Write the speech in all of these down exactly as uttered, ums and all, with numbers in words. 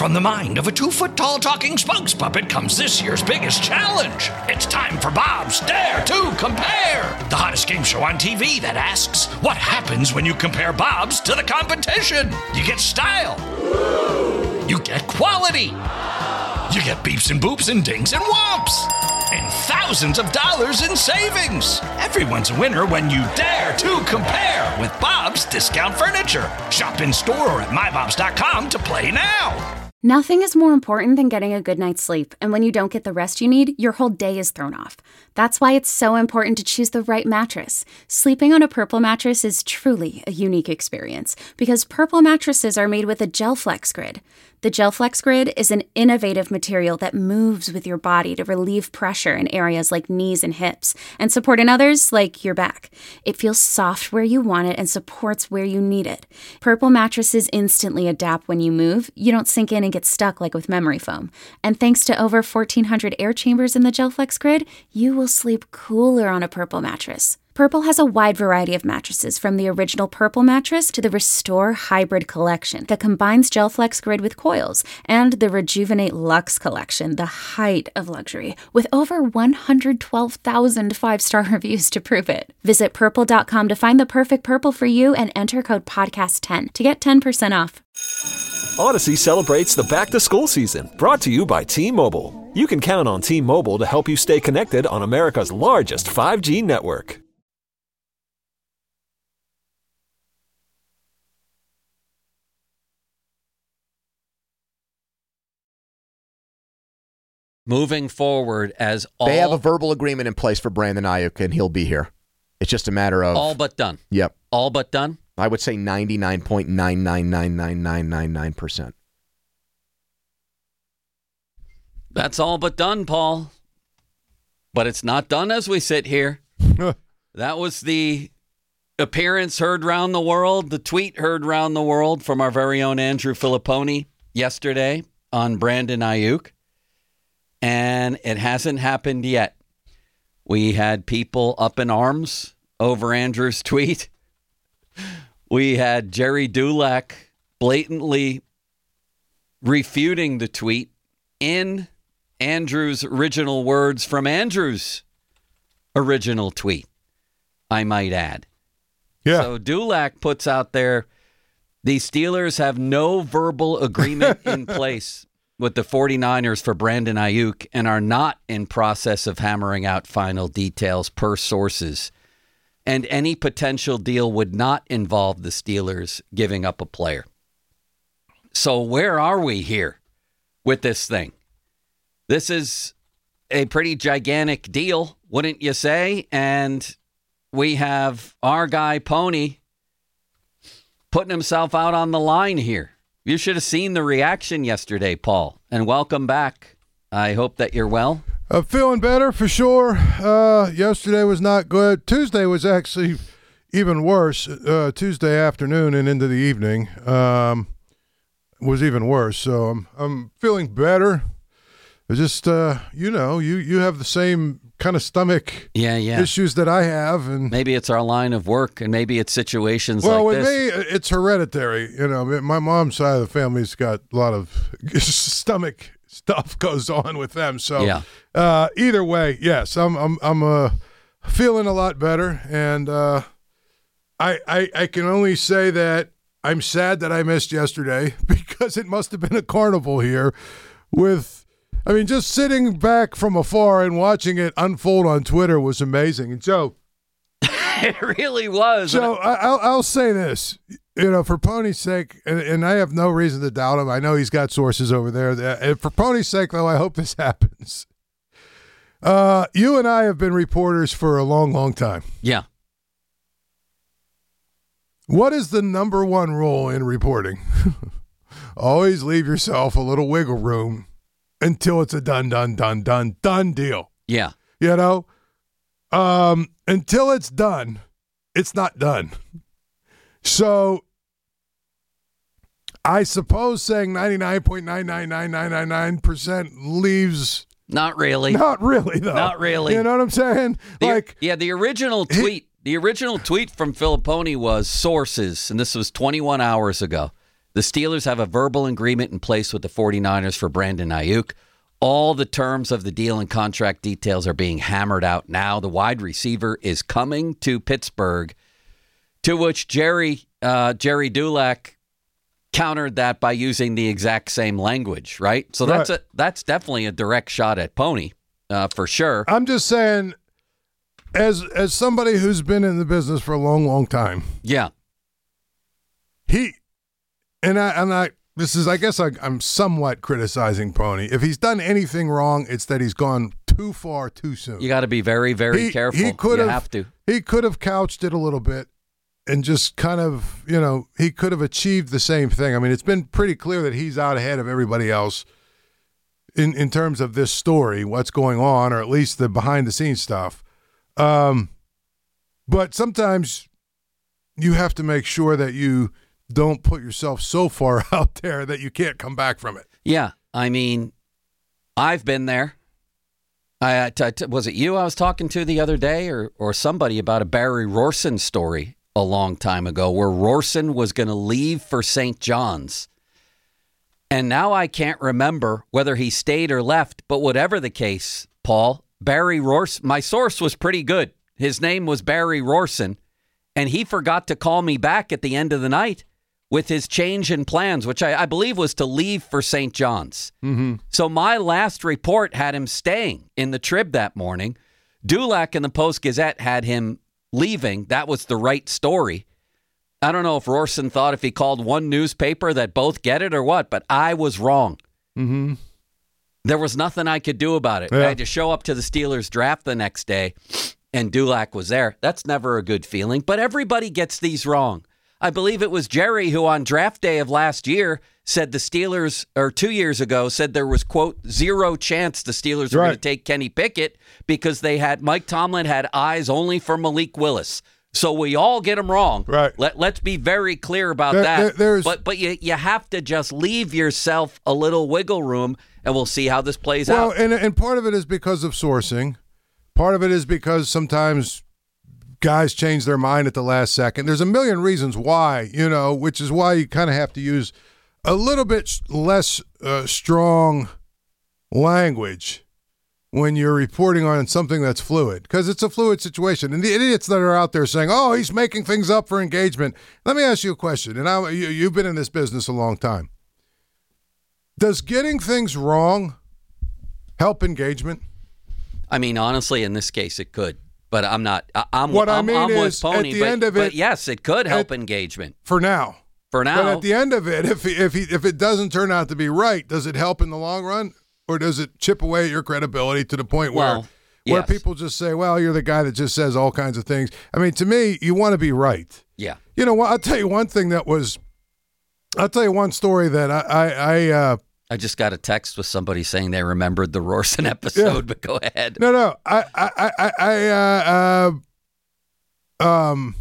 From the mind of a two-foot-tall talking spokes puppet comes this year's biggest challenge. It's time for Bob's Dare to Compare, the hottest game show on T V that asks, what happens when you compare Bobs to the competition? You get style. You get quality. You get beeps and boops and dings and whomps. And thousands of dollars in savings. Everyone's a winner when you dare to compare with Bob's Discount Furniture. Shop in store or at my bobs dot com to play now. Nothing is more important than getting a good night's sleep, and when you don't get the rest you need, your whole day is thrown off. That's why it's so important to choose the right mattress. Sleeping on a Purple mattress is truly a unique experience, because Purple mattresses are made with a GelFlex Grid. The GelFlex Grid is an innovative material that moves with your body to relieve pressure in areas like knees and hips, and support in others like your back. It feels soft where you want it and supports where you need it. Purple mattresses instantly adapt when you move. You don't sink in and get stuck like with memory foam. And thanks to over fourteen hundred air chambers in the GelFlex Grid, you will sleep cooler on a Purple mattress. Purple has a wide variety of mattresses, from the original Purple mattress to the Restore Hybrid collection that combines GelFlex Grid with coils, and the Rejuvenate Luxe collection, the height of luxury, with over one hundred twelve thousand five-star reviews to prove it. Visit purple dot com to find the perfect Purple for you and enter code podcast ten to get ten percent off. Odyssey celebrates the back-to-school season, brought to you by T-Mobile. You can count on T-Mobile to help you stay connected on America's largest five G network. Moving forward, as all... They have a verbal agreement in place for Brandon Ayuk, and he'll be here. It's just a matter of... All but done. Yep. All but done? I would say ninety-nine point nine nine nine nine nine nine nine percent. That's all but done, Paul. But it's not done as we sit here. That was the appearance heard round the world, the tweet heard round the world from our very own Andrew Filipponi yesterday on Brandon Ayuk. And it hasn't happened yet. We had people up in arms over Andrew's tweet. We had Jerry Dulac blatantly refuting the tweet in Andrew's original words from Andrew's original tweet, I might add. Yeah. So Dulac puts out there, the Steelers have no verbal agreement in place with the 49ers for Brandon Ayuk and are not in process of hammering out final details per sources. And any potential deal would not involve the Steelers giving up a player. So where are we here with this thing? This is a pretty gigantic deal, wouldn't you say? And we have our guy Pony putting himself out on the line here. You should have seen the reaction yesterday, Paul. And welcome back. I hope that you're well. I'm feeling better for sure. Uh, yesterday was not good. Tuesday was actually even worse. Uh, Tuesday afternoon and into the evening um, was even worse. So I'm I'm feeling better. It's just uh, you know, you you have the same kind of stomach yeah, yeah. issues that I have, and maybe it's our line of work, and maybe it's situations well, like with this. me, it's hereditary. You know, my mom's side of the family's got a lot of stomach stuff goes on with them. So yeah. uh, either way, yes, I'm I'm I'm uh, feeling a lot better, and uh, I, I I can only say that I'm sad that I missed yesterday because it must have been a carnival here with. I mean, just sitting back from afar and watching it unfold on Twitter was amazing. And Joe, it really was. So I, I'll, I'll say this, you know, for Pony's sake, and, and I have no reason to doubt him. I know he's got sources over there. That, for Pony's sake, though, I hope this happens. Uh, you and I have been reporters for a long, long time. Yeah. What is the number one rule in reporting? Always leave yourself a little wiggle room until it's a done, done, done, done, done deal. Yeah. You know, um, until it's done, it's not done. So I suppose saying ninety-nine point nine nine nine nine nine nine percent leaves. Not really. Not really, though. Not really. You know what I'm saying? The, like, yeah, the original tweet, he, the original tweet from Filipponi was sources, and this was twenty-one hours ago. The Steelers have a verbal agreement in place with the 49ers for Brandon Ayuk. All the terms of the deal and contract details are being hammered out now. The wide receiver is coming to Pittsburgh, to which Jerry uh, Jerry Dulac countered that by using the exact same language, right? So that's Right. a that's definitely a direct shot at Pony, uh, for sure. I'm just saying, as as somebody who's been in the business for a long, long time, Yeah. he and I and I. This is, I guess, I, I'm somewhat criticizing Pony. If he's done anything wrong, it's that he's gone too far too soon. You got to be very, very He- careful. he could you have- have to. He could have couched it a little bit and just kind of, you know, he could have achieved the same thing. I mean, it's been pretty clear that he's out ahead of everybody else in, in terms of this story, what's going on, or at least the behind-the-scenes stuff. Um, but sometimes you have to make sure that you don't put yourself so far out there that you can't come back from it. Yeah, I mean, I've been there. I, I t- was it you I was talking to the other day, or or somebody about a Barry Rorson story a long time ago, where Rorson was going to leave for Saint John's, and now I can't remember whether he stayed or left. But whatever the case, Paul, Barry Rorson, my source was pretty good. His name was Barry Rorson, and he forgot to call me back at the end of the night with his change in plans, which I, I believe was to leave for Saint John's. Mm-hmm. So my last report had him staying in the Trib that morning. Dulac in the Post-Gazette had him leaving. That was the right story. I don't know if Rorson thought if he called one newspaper that both get it or what, but I was wrong. Mm-hmm. There was nothing I could do about it. Yeah. I had to show up to the Steelers draft the next day, and Dulac was there. That's never a good feeling, but everybody gets these wrong. I believe it was Jerry who on draft day of last year said the Steelers, or two years ago, said there was, quote, zero chance the Steelers were Right. going to take Kenny Pickett because they had, Mike Tomlin had eyes only for Malik Willis. So we all get them wrong. Right. Let, let's be very clear about There- that. there- there's- but but you, you have to just leave yourself a little wiggle room, and we'll see how this plays Well, out. and and part of it is because of sourcing. Part of it is because sometimes guys change their mind at the last second. There's a million reasons why, you know, which is why you kind of have to use a little bit less uh, strong language when you're reporting on something that's fluid, because it's a fluid situation. And the idiots that are out there saying, oh, he's making things up for engagement. Let me ask you a question, and I, you, you've been in this business a long time. Does getting things wrong help engagement? I mean, honestly, in this case, it could. But I'm not. I, I'm. What I I'm, mean I'm with is, Pony, at the but, end of but it- yes, it could help at- engagement For now. for now. But at the end of it, if he, if he, if it doesn't turn out to be right, does it help in the long run, or does it chip away at your credibility to the point where Well, where yes. people just say, "Well, you're the guy that just says all kinds of things"? I mean, to me, you want to be right. yeah. You know what? I'll tell you one thing that was. I'll tell you one story that I I, I uh, I just got a text with somebody saying they remembered the Rorson episode, but go ahead. no no I I I I uh, uh, um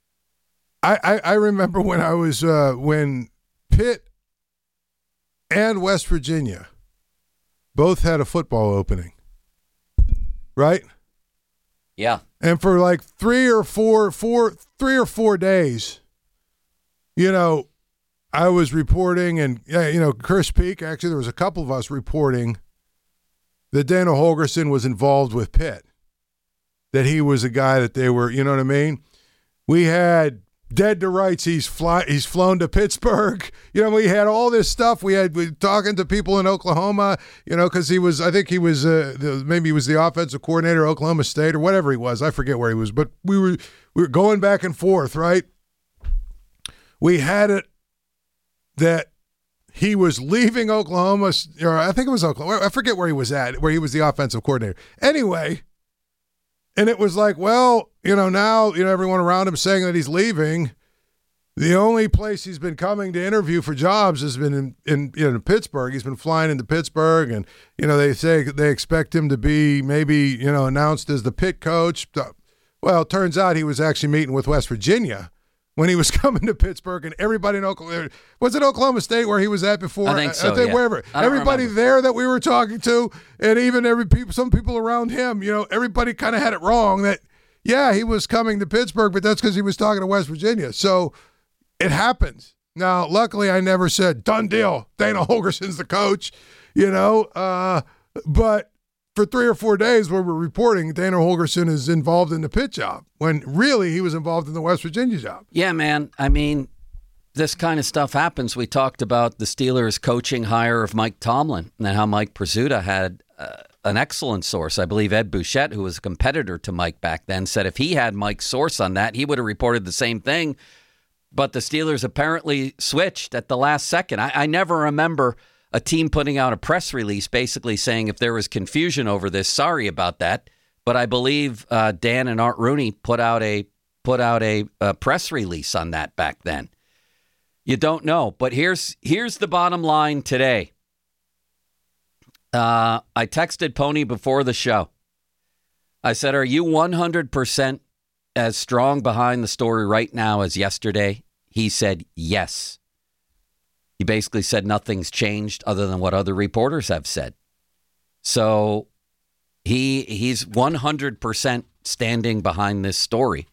I, I I remember when I was uh, when Pitt and West Virginia both had a football opening, right? Yeah. And for like three or four, four, three or four days, you know, I was reporting, and yeah, you know, Chris Peak. Actually, there was a couple of us reporting that Dana Holgerson was involved with Pitt, that he was a guy that they were. You know what I mean? We had dead to rights. He's fly. He's flown to Pittsburgh. You know, we had all this stuff. We had we talking to people in Oklahoma. You know, because he was. I think he was. Uh, the, maybe he was the offensive coordinator at Oklahoma State or whatever he was. I forget where he was. But we were we were going back and forth. Right. We had it that he was leaving Oklahoma, or I think it was Oklahoma. I forget where he was at, where he was the offensive coordinator. Anyway. And it was like, well, you know, now, you know, everyone around him saying that he's leaving. The only place he's been coming to interview for jobs has been in, in, you know, Pittsburgh. He's been flying into Pittsburgh, and, you know, they say they expect him to be maybe, you know, announced as the Pitt coach. Well, it turns out he was actually meeting with West Virginia when he was coming to Pittsburgh, and everybody in Oklahoma, was it Oklahoma State where he was at before? I think so, I think yeah. wherever. I don't Everybody remember. there that we were talking to, and even every people, some people around him, you know, everybody kind of had it wrong that, yeah, he was coming to Pittsburgh, but that's because he was talking to West Virginia. So it happens. Now, luckily, I never said, done deal, Dana Holgerson's the coach, you know. Uh, but for three or four days where we're reporting, Dana Holgerson is involved in the Pitt job, when really he was involved in the West Virginia job. Yeah, man. I mean, this kind of stuff happens. We talked about the Steelers' coaching hire of Mike Tomlin and how Mike Pizzuta had uh, an excellent source. I believe Ed Bouchette, who was a competitor to Mike back then, said if he had Mike's source on that, he would have reported the same thing. But the Steelers apparently switched at the last second. I, I never remember a team putting out a press release basically saying if there was confusion over this, sorry about that. But I believe uh, Dan and Art Rooney put out a put out a, a press release on that back then. You don't know. But here's here's the bottom line today. Uh, I texted Pony before the show. I said, are you one hundred percent as strong behind the story right now as yesterday? He said yes. He basically said nothing's changed other than what other reporters have said. So he he's one hundred percent standing behind this story.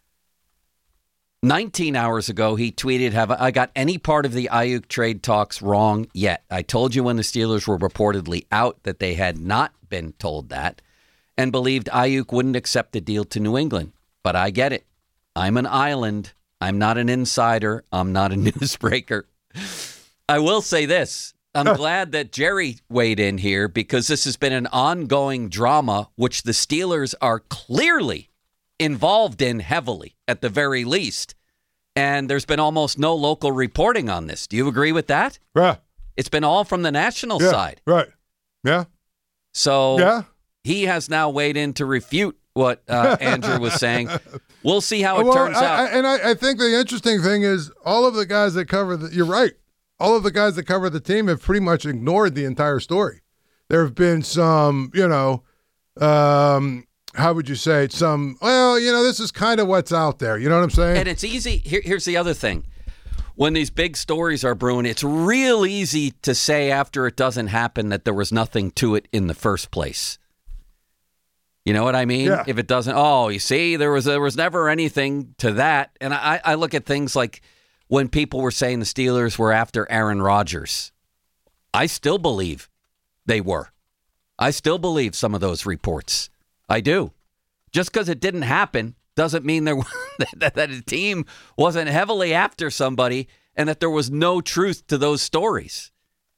nineteen hours ago, he tweeted, have I got any part of the Ayuk trade talks wrong yet? I told you when the Steelers were reportedly out that they had not been told that and believed Ayuk wouldn't accept the deal to New England. But I get it. I'm an island. I'm not an insider. I'm not a newsbreaker. I will say this. I'm glad that Jerry weighed in here because this has been an ongoing drama, which the Steelers are clearly involved in heavily, at the very least. And there's been almost no local reporting on this. Do you agree with that? Yeah. It's been all from the national yeah, side. Right. Yeah. So yeah. he has now weighed in to refute what uh, Andrew was saying. We'll see how it well, turns I, out. I, and I, I think the interesting thing is all of the guys that cover the, you're right. All of the guys that cover the team have pretty much ignored the entire story. There have been some, you know, um, how would you say it? Some, well, you know, this is kind of what's out there. You know what I'm saying? And it's easy. Here, here's the other thing. When these big stories are brewing, it's real easy to say after it doesn't happen that there was nothing to it in the first place. You know what I mean? Yeah. If it doesn't, oh, you see, there was there was never anything to that. And I, I look at things like when people were saying the Steelers were after Aaron Rodgers. I still believe they were. I still believe some of those reports. I do. Just because it didn't happen doesn't mean there that, that a team wasn't heavily after somebody and that there was no truth to those stories.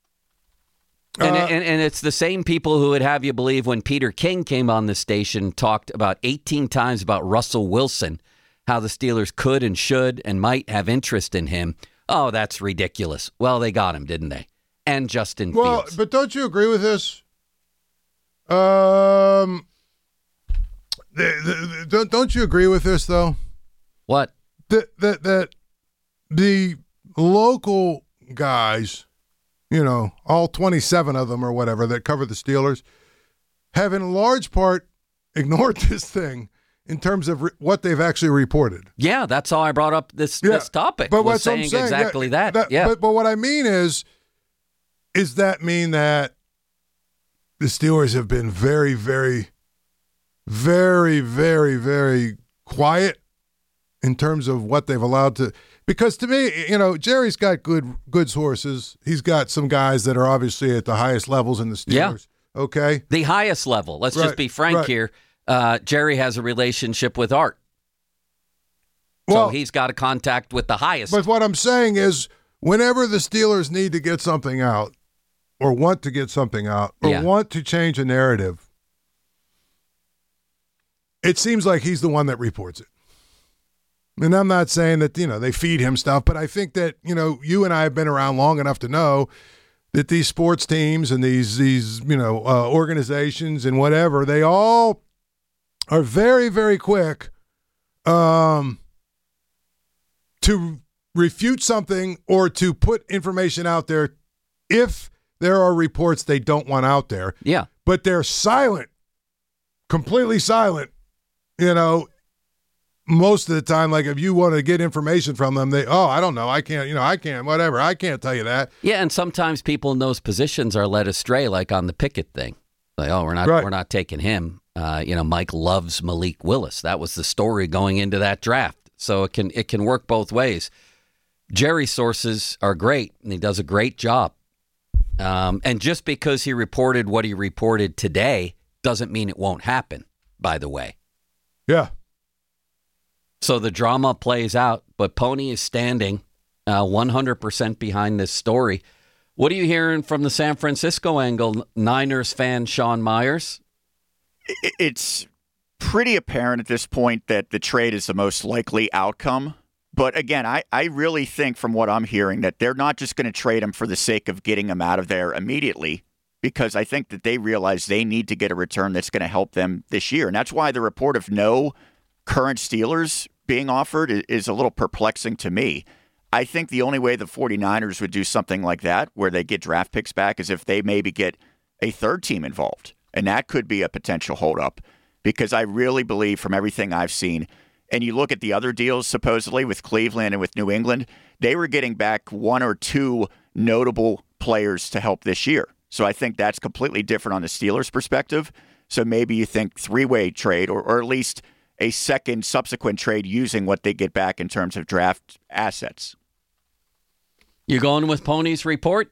And, uh, and and it's the same people who would have you believe when Peter King came on the station, talked about eighteen times about Russell Wilson, how the Steelers could and should and might have interest in him. Oh, that's ridiculous. Well, they got him, didn't they? And Justin well, Fields. But don't you agree with this? Um, the, the, the, don't don't you agree with this though? What? That that that the local guys, you know, all twenty-seven of them or whatever that cover the Steelers, have in large part ignored this thing in terms of re- what they've actually reported. Yeah, that's how I brought up this yeah, this topic. But was what's saying, I'm saying exactly that, that. that Yeah. But, but what I mean is, is that mean that the Steelers have been very, very, very, very, very quiet in terms of what they've allowed to? Because to me, you know, Jerry's got good good sources. He's got some guys that are obviously at the highest levels in the Steelers. Yeah. Okay. The highest level. Let's right, just be frank right. here. Uh, Jerry has a relationship with Art. Well, so he's got a contact with the highest. But what I'm saying is whenever the Steelers need to get something out or want to get something out or yeah. want to change a narrative, it seems like he's the one that reports it. And I'm not saying that, you know, they feed him stuff, but I think that, you know, you and I have been around long enough to know that these sports teams and these, these you know, uh, organizations and whatever, they all are very, very quick um, to refute something or to put information out there if there are reports they don't want out there. Yeah. But they're silent, completely silent, you know, most of the time. Like if you want to get information from them, they, oh, I don't know. I can't, you know, I can't, whatever. I can't tell you that. Yeah. And sometimes people in those positions are led astray, like on the Pickett thing. Like, oh, we're not, right. we're not taking him. Uh, you know, Mike loves Malik Willis. That was the story going into that draft. So it can, it can work both ways. Jerry's sources are great, and he does a great job. Um, and just because he reported what he reported today doesn't mean it won't happen, by the way. Yeah. So the drama plays out, but Pony is standing uh, one hundred percent behind this story. What are you hearing from the San Francisco angle, Niners fan Sean Myers? It's pretty apparent at this point that the trade is the most likely outcome. But again, I, I really think from what I'm hearing that they're not just going to trade him for the sake of getting him out of there immediately, because I think that they realize they need to get a return that's going to help them this year. And that's why the report of no current Steelers being offered is a little perplexing to me. I think the only way the 49ers would do something like that, where they get draft picks back, is if they maybe get a third team involved. And that could be a potential holdup, because I really believe from everything I've seen, and you look at the other deals supposedly with Cleveland and with New England, they were getting back one or two notable players to help this year. So I think that's completely different on the Steelers' perspective. So maybe you think three-way trade, or, or at least a second subsequent trade using what they get back in terms of draft assets. You going with Pony's report?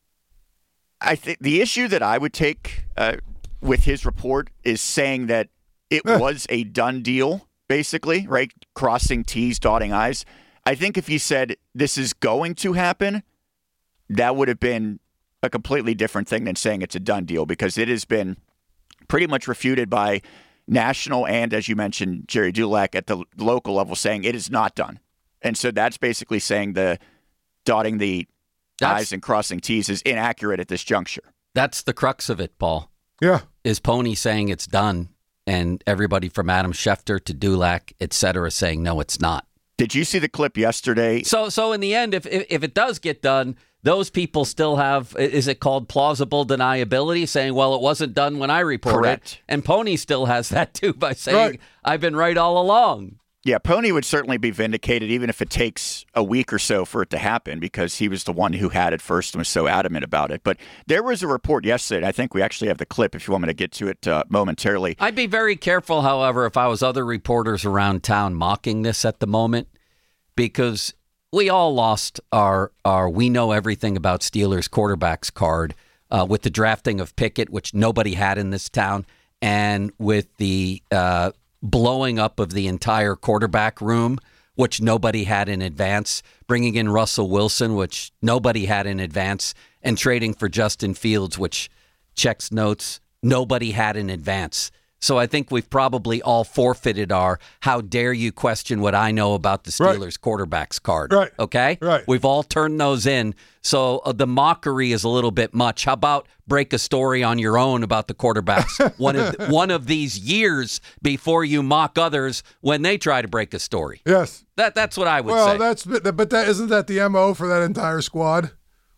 I think the issue that I would take uh, with his report is saying that it was a done deal, basically, right? Crossing T's, dotting I's. I think if he said this is going to happen, that would have been a completely different thing than saying it's a done deal, because it has been pretty much refuted by national and, as you mentioned, Jerry Dulac at the local level saying it is not done. And so that's basically saying the dotting the that's, I's and crossing T's is inaccurate at this juncture. That's the crux of it, Paul. Yeah. Is Pony saying it's done, and everybody from Adam Schefter to Dulac, et cetera, saying no, it's not. Did you see the clip yesterday? So so in the end, if, if if it does get done, those people still have, is it called plausible deniability, saying, well, it wasn't done when I reported. Correct. And Pony still has that, too, by saying, right. I've been right all along. Yeah, Pony would certainly be vindicated, even if it takes a week or so for it to happen, because he was the one who had it first and was so adamant about it. But there was a report yesterday, and I think we actually have the clip if you want me to get to it uh, momentarily. I'd be very careful, however, if I was other reporters around town mocking this at the moment, because we all lost our, our we know everything about Steelers quarterbacks card uh, with the drafting of Pickett, which nobody had in this town, and with the uh, blowing up of the entire quarterback room, which nobody had in advance, bringing in Russell Wilson, which nobody had in advance, and trading for Justin Fields, which checks notes, nobody had in advance. So I think we've probably all forfeited our how dare you question what I know about the Steelers right. quarterbacks card. Right. Okay? Right. We've all turned those in. So uh, the mockery is a little bit much. How about break a story on your own about the quarterbacks one of th- one of these years before you mock others when they try to break a story? Yes. That that's what I would well, say. Well, that's but that isn't that the M O for that entire squad?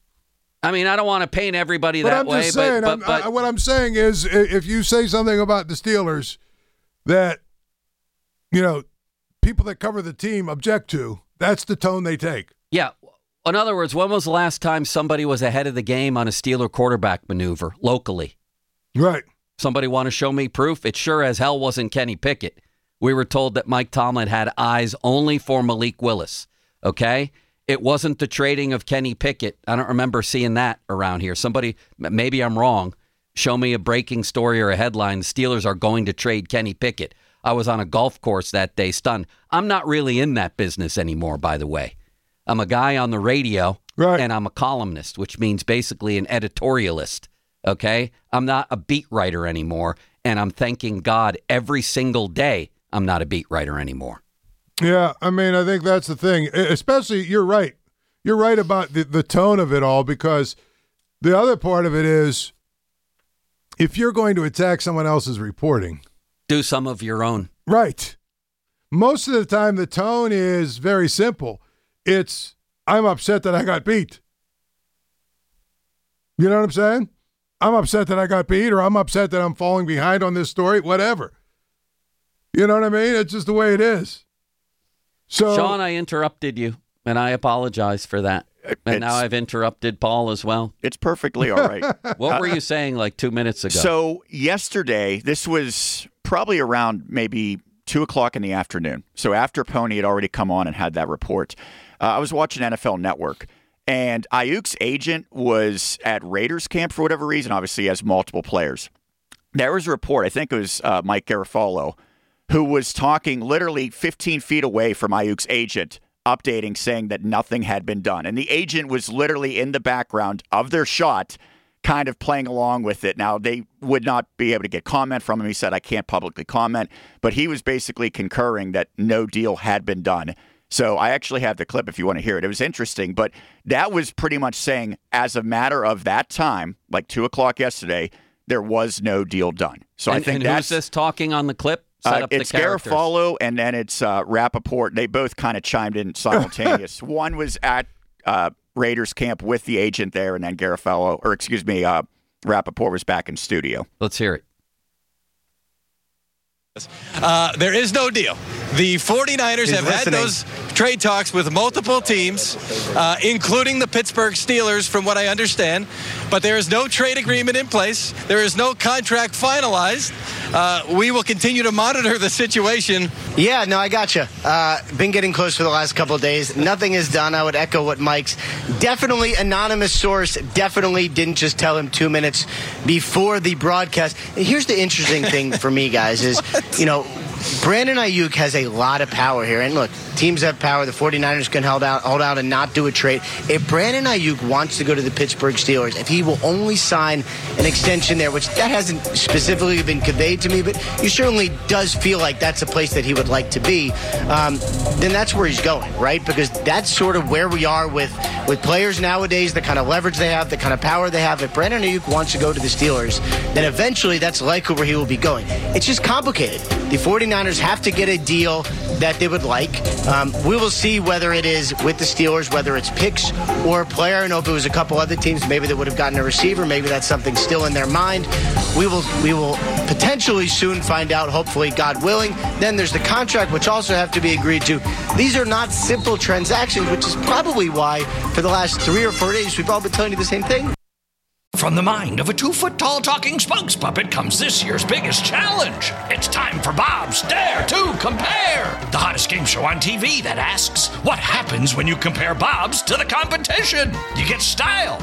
I mean, I don't want to paint everybody but that I'm way, just saying, but, I'm, but, but I, what I'm saying is, if you say something about the Steelers that, you know, people that cover the team object to, that's the tone they take. Yeah. In other words, when was the last time somebody was ahead of the game on a Steeler quarterback maneuver locally? Right. Somebody want to show me proof? It sure as hell wasn't Kenny Pickett. We were told that Mike Tomlin had eyes only for Malik Willis. Okay? It wasn't the trading of Kenny Pickett. I don't remember seeing that around here. Somebody, maybe I'm wrong, show me a breaking story or a headline. The Steelers are going to trade Kenny Pickett. I was on a golf course that day, stunned. I'm not really in that business anymore, by the way. I'm a guy on the radio, right. and I'm a columnist, which means basically an editorialist, okay? I'm not a beat writer anymore, and I'm thanking God every single day I'm not a beat writer anymore. Yeah, I mean, I think that's the thing. Especially, you're right. You're right about the, the tone of it all, because the other part of it is, if you're going to attack someone else's reporting, do some of your own. Right. Most of the time, the tone is very simple. It's, I'm upset that I got beat. You know what I'm saying? I'm upset that I got beat, or I'm upset that I'm falling behind on this story, whatever. You know what I mean? It's just the way it is. So, Sean, I interrupted you, and I apologize for that. And now I've interrupted Paul as well. It's perfectly all right. What were you saying like two minutes ago? So yesterday, this was probably around maybe two o'clock in the afternoon. So after Pony had already come on and had that report, uh, I was watching N F L Network, and Ayuk's agent was at Raiders camp for whatever reason. Obviously, he has multiple players. There was a report, I think it was uh, Mike Garafolo, who was talking literally fifteen feet away from Ayuk's agent, updating, saying that nothing had been done. And the agent was literally in the background of their shot, kind of playing along with it. Now, they would not be able to get comment from him. He said, I can't publicly comment. But he was basically concurring that no deal had been done. So I actually have the clip if you want to hear it. It was interesting. But that was pretty much saying, as a matter of that time, like two o'clock yesterday, there was no deal done. So and, I think and that's... who's this talking on the clip? Set Uh, up it's the characters. Garafolo, and then it's uh, Rappaport. They both kind of chimed in simultaneous. One was at uh, Raiders camp with the agent there, and then Garafolo, or excuse me, uh, Rappaport was back in studio. Let's hear it. Uh, there is no deal. The 49ers He's have listening. had those trade talks with multiple teams, uh, including the Pittsburgh Steelers, from what I understand. But there is no trade agreement in place. There is no contract finalized. Uh, we will continue to monitor the situation. Yeah, no, I gotcha. Uh, been getting close for the last couple of days. Nothing is done. I would echo what Mike's definitely anonymous source definitely didn't just tell him two minutes before the broadcast. And here's the interesting thing for me, guys, is, you know, Brandon Ayuk has a lot of power here. And look, teams have power. The 49ers can hold out, hold out and not do a trade. If Brandon Ayuk wants to go to the Pittsburgh Steelers, if he will only sign an extension there, which that hasn't specifically been conveyed to me, but he certainly does feel like that's a place that he would like to be, um, then that's where he's going, right? Because that's sort of where we are with, with players nowadays, the kind of leverage they have, the kind of power they have. If Brandon Ayuk wants to go to the Steelers, then eventually that's likely where he will be going. It's just complicated. The 49ers have to get a deal that they would like. Um, we will see whether it is with the Steelers, whether it's picks or a player. I know if it was a couple other teams, maybe they would have gotten a receiver. Maybe that's something still in their mind. We will we will potentially soon find out, hopefully, God willing. Then there's the contract, which also have to be agreed to. These are not simple transactions, which is probably why for the last three or four days we've all been telling you the same thing. From the mind of a two-foot-tall talking spokes puppet comes this year's biggest challenge. It's time for Bob's Dare to Compare, the hottest game show on T V that asks, what happens when you compare Bob's to the competition? You get style.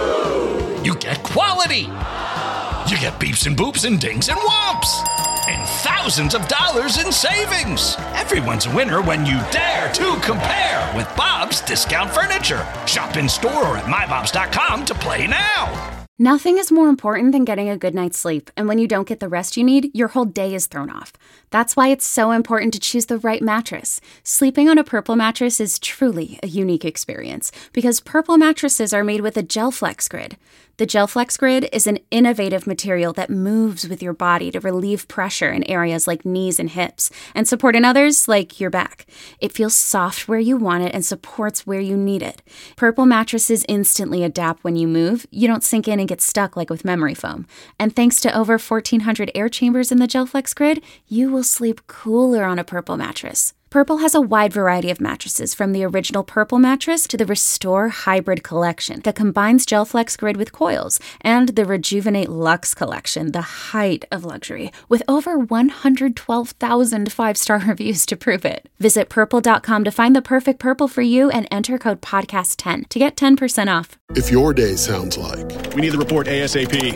You get quality. You get beeps and boops and dings and whomps. And thousands of dollars in savings. Everyone's a winner when you dare to compare with Bob's Discount Furniture. Shop in store or at my bobs dot com to play now. Nothing is more important than getting a good night's sleep, and when you don't get the rest you need, your whole day is thrown off. That's why it's so important to choose the right mattress. Sleeping on a Purple mattress is truly a unique experience, because Purple mattresses are made with a GelFlex Grid. The GelFlex Grid is an innovative material that moves with your body to relieve pressure in areas like knees and hips, and support in others like your back. It feels soft where you want it and supports where you need it. Purple mattresses instantly adapt when you move. You don't sink in and get stuck like with memory foam. And thanks to over fourteen hundred air chambers in the GelFlex Grid, you will sleep cooler on a Purple mattress. Purple has a wide variety of mattresses, from the original Purple mattress to the Restore Hybrid collection that combines GelFlex Grid with coils, and the Rejuvenate Luxe collection, the height of luxury, with over one hundred twelve thousand five-star reviews to prove it. Visit purple dot com to find the perfect Purple for you and enter code podcast ten to get ten percent off. If your day sounds like, we need the report ASAP.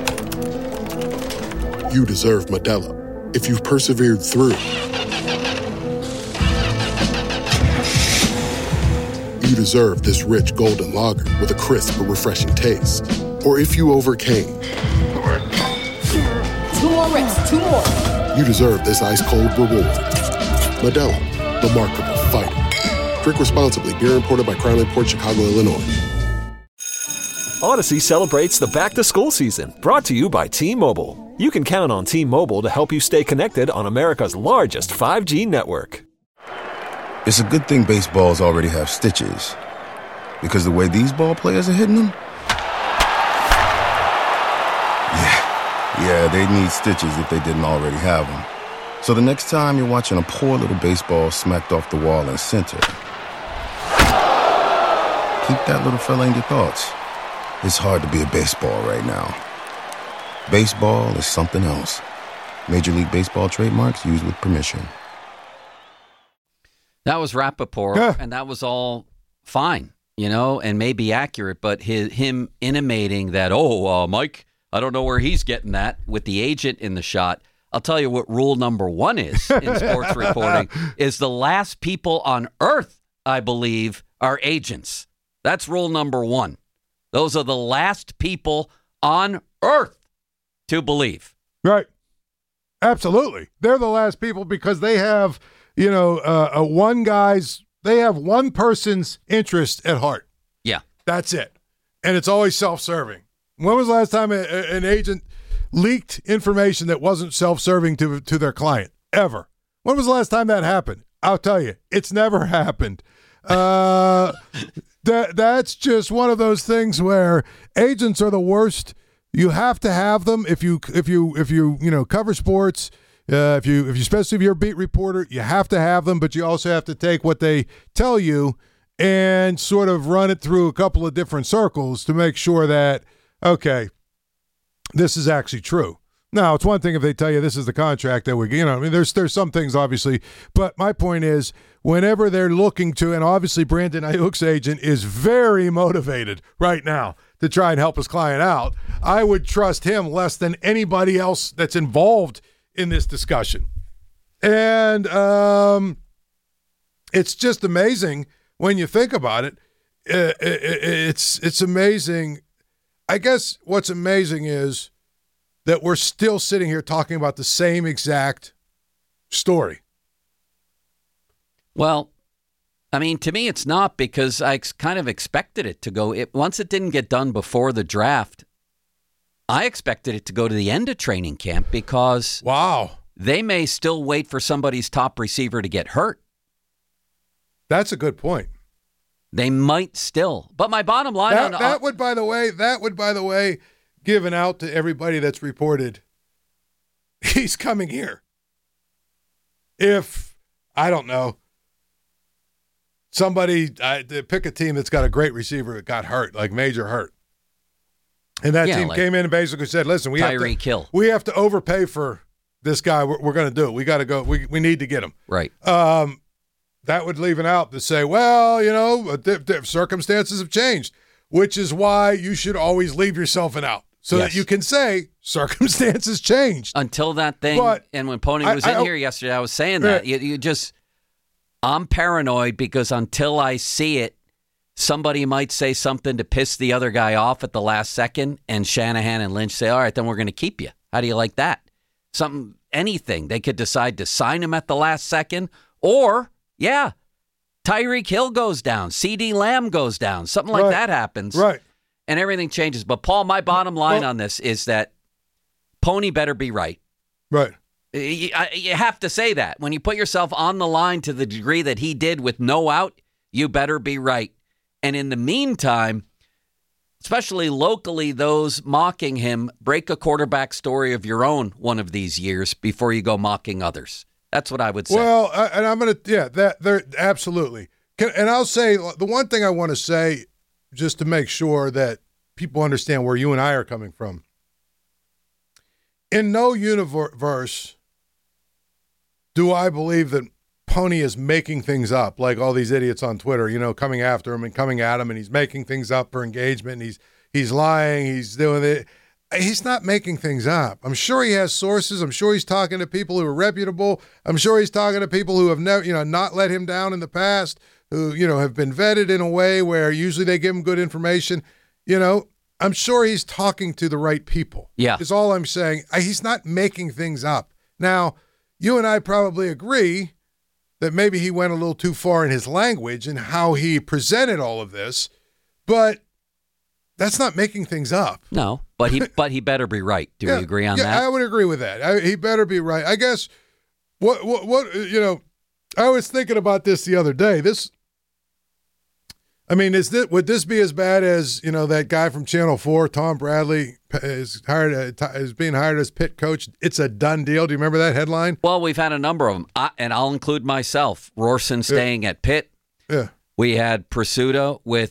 You deserve Modelo. If you've persevered through, you deserve this rich golden lager with a crisp but refreshing taste. Or if you overcame. Two more reps, two more. You deserve this ice-cold reward. Modelo, the Markable Fighter. Drink responsibly. Beer imported by Crown Imports, Chicago, Illinois. Odyssey celebrates the back-to-school season, brought to you by T-Mobile. You can count on T-Mobile to help you stay connected on America's largest five G network. It's a good thing baseballs already have stitches, because the way these ball players are hitting them, yeah, yeah, they need stitches if they didn't already have them. So the next time you're watching a poor little baseball smacked off the wall in center, keep that little fella in your thoughts. It's hard to be a baseball right now. Baseball is something else. Major League Baseball trademarks used with permission. That was Rappaport, Yeah. and that was all fine, you know, and may be accurate, but his, him intimating that, oh, uh, Mike, I don't know where he's getting that with the agent in the shot. I'll tell you what rule number one is in sports reporting is the last people on earth, I believe, are agents. That's rule number one. Those are the last people on earth to believe. Right. Absolutely. They're the last people because they have, you know, uh, a one guy's, they have one person's interest at heart. Yeah. That's it. And it's always self-serving. When was the last time a, a, an agent leaked information that wasn't self-serving to, to their client? Ever. When was the last time that happened? I'll tell you, it's never happened. Uh, that that's just one of those things where agents are the worst. You have to have them if you if you if you you know cover sports. Uh, if you if you especially if you're a beat reporter, you have to have them, but you also have to take what they tell you and sort of run it through a couple of different circles to make sure that okay, this is actually true. Now, it's one thing if they tell you this is the contract that we, you know, I mean, there's there's some things obviously, but my point is, whenever they're looking to, and obviously Brandon Ayuk's agent is very motivated right now to try and help his client out, I would trust him less than anybody else that's involved in this discussion. And um, it's just amazing when you think about it. Uh, it, it it's it's amazing. I guess what's amazing is that we're still sitting here talking about the same exact story. Well, I mean, to me, it's not because I ex- kind of expected it to go. It, once it didn't get done before the draft, I expected it to go to the end of training camp because wow, they may still wait for somebody's top receiver to get hurt. That's a good point. They might still. But my bottom line that, on that would, by the way, that would, by the way, given out to everybody that's reported, he's coming here. If, I don't know, somebody, I, pick a team that's got a great receiver that got hurt, like major hurt. And that Yeah, team like came in and basically said, listen, we have to, Tyreek Hill. we have to overpay for this guy. We're, we're going to do it. We got to go. We, we need to get him. Right. Um, that would leave an out to say, well, you know, th- th- circumstances have changed, which is why you should always leave yourself an out so Yes. that you can say circumstances changed. Until that thing, But and when Pony I- was I- in here yesterday, I was saying that. You, you just, I'm paranoid because until I see it, somebody might say something to piss the other guy off at the last second, and Shanahan and Lynch say, all right, then we're going to keep you. How do you like that? Something, anything. They could decide to sign him at the last second, or, yeah, Tyreek Hill goes down, CeeDee Lamb goes down, something like Right. that happens. Right. And everything changes. But, Paul, my bottom line Well- on this is that Pony better be right. Right. You, I- you have to say that. When you put yourself on the line to the degree that he did with no out, you better be right. And in the meantime, especially locally, those mocking him, break a quarterback story of your own one of these years before you go mocking others. That's what I would say. Well, I, and I'm going to, yeah, that there absolutely. Can, and I'll say the one thing I want to say, just to make sure that people understand where you and I are coming from. In no universe do I believe that Pony is making things up like all these idiots on Twitter, you know, coming after him and coming at him, and he's making things up for engagement, and he's he's lying, he's doing it. He's not making things up. I'm sure he has sources. I'm sure he's talking to people who are reputable. I'm sure he's talking to people who have never, you know, not let him down in the past, who, you know, have been vetted in a way where usually they give him good information. You know, I'm sure he's talking to the right people. Yeah. Is all I'm saying. He's not making things up. Now, you and I probably agree that maybe he went a little too far in his language and how he presented all of this, but that's not making things up. No, but he but he better be right. Do yeah, we agree on yeah, that? I would agree with that. I, he better be right. I guess what what what you know, I was thinking about this the other day. This, I mean, is this would this be as bad as, you know, that guy from Channel four, Tom Bradley, is hired uh, is being hired as Pitt coach? It's a done deal. Do you remember that headline? Well, we've had a number of them, I, and I'll include myself. Rorson staying yeah. at Pitt. Yeah. We had Pursuta with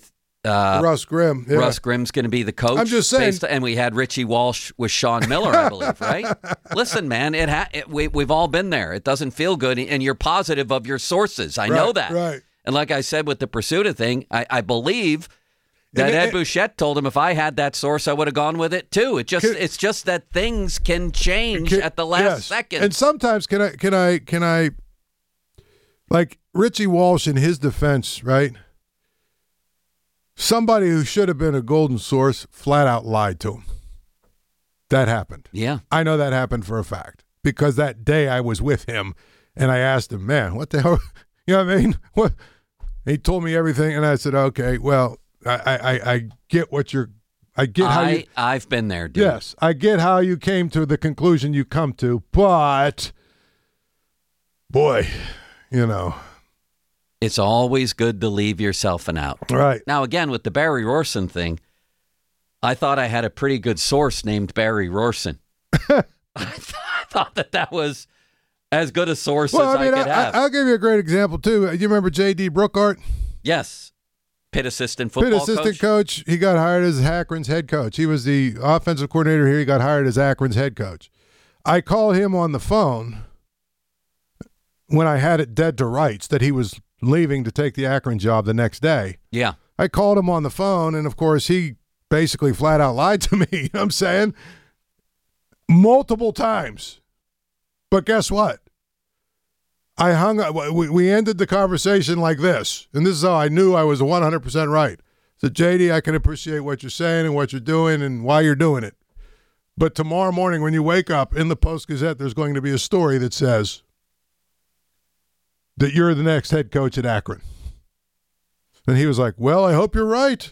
Uh, Russ Grimm. Yeah. Russ Grimm's going to be the coach. I'm just saying. Based, and we had Richie Walsh with Sean Miller, I believe, right? Listen, man, it, ha- it we, we've all been there. It doesn't feel good, and you're positive of your sources. I right, know that. Right. And like I said with the Pursuta thing, I, I believe that and, Ed and, Bouchette told him if I had that source, I would have gone with it too. It just can, it's just that things can change can, at the last yes. second. And sometimes can I can I can I like Richie Walsh in his defense, right? Somebody who should have been a golden source flat out lied to him. That happened. Yeah. I know that happened for a fact because that day I was with him and I asked him, man, what the hell? You know what I mean? What? He told me everything and I said, okay, well, I, I, I get what you're, I get how I, you. I've been there, dude. Yes, I get how you came to the conclusion you come to, but boy, you know. It's always good to leave yourself an out. Right. Now, again, with the Barry Rorson thing, I thought I had a pretty good source named Barry Rorson. I, th- I thought that that was as good a source well, as I, mean, I could I, have. I'll give you a great example, too. You remember J D Brookhart? Yes. Pitt assistant football Pitt assistant coach. coach. He got hired as Akron's head coach. He was the offensive coordinator here. He got hired as Akron's head coach. I called him on the phone when I had it dead to rights that he was leaving to take the Akron job the next day. Yeah. I called him on the phone, and, of course, he basically flat out lied to me, you know what I'm saying? Multiple times. But guess what? I hung up. We, we ended the conversation like this, and this is how I knew I was one hundred percent right. So, J D, I can appreciate what you're saying and what you're doing and why you're doing it. But tomorrow morning when you wake up in the Post-Gazette, there's going to be a story that says that you're the next head coach at Akron. And he was like, well, I hope you're right.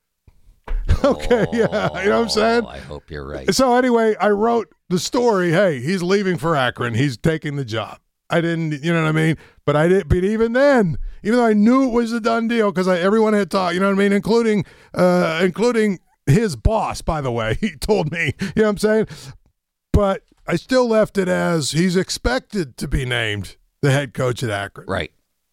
Okay, yeah, you know what I'm saying? I hope you're right. So anyway, I wrote the story, hey, he's leaving for Akron. He's taking the job. I didn't, you know what I mean? But I didn't, but even then, even though I knew it was a done deal because everyone had talked, you know what I mean? Including, uh, including his boss, by the way, he told me, you know what I'm saying? But I still left it as he's expected to be named the head coach at Akron. Right.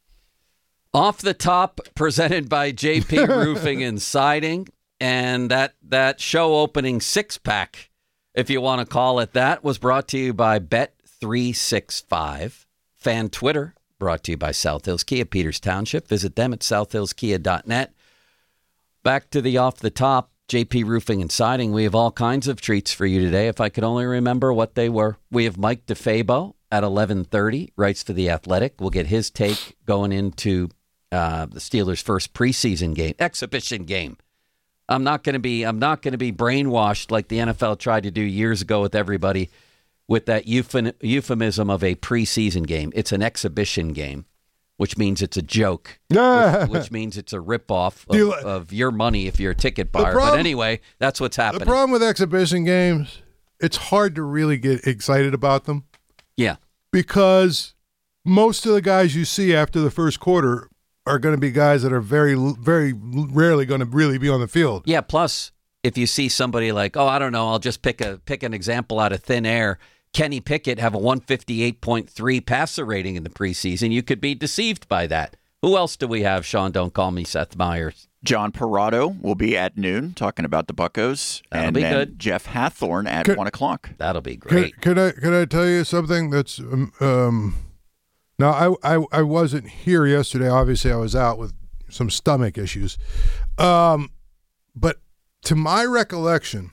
Off the Top, presented by J P Roofing and Siding. And that, that show opening six-pack, if you want to call it that, was brought to you by Bet three sixty-five. Fan Twitter, brought to you by South Hills Kia, Peters Township. Visit them at south hills kia dot net. Back to the Off the Top, J P Roofing and Siding. We have all kinds of treats for you today, if I could only remember what they were. We have Mike DeFabo at eleven thirty, writes to The Athletic. We'll get his take going into uh, the Steelers' first preseason game, exhibition game. I'm not going to be I'm not going to be brainwashed like the N F L tried to do years ago with everybody with that euphem- euphemism of a preseason game. It's an exhibition game, which means it's a joke, which, which means it's a ripoff of, you, of your money if you're a ticket buyer. Problem, but anyway, that's what's happening. The problem with exhibition games, it's hard to really get excited about them. Yeah. Because most of the guys you see after the first quarter are going to be guys that are very, very rarely going to really be on the field. Yeah, plus, if you see somebody like, oh, I don't know, I'll just pick a pick an example out of thin air. Kenny Pickett have a one fifty-eight point three passer rating in the preseason. You could be deceived by that. Who else do we have, Sean? Don't call me Seth Meyers. John Parado will be at noon talking about the Buccos. That'll and be then good. Jeff Hathorn at Could, one o'clock. That'll be great. Could, could I could I tell you something that's um, um now I, I I wasn't here yesterday. Obviously, I was out with some stomach issues. Um, but to my recollection,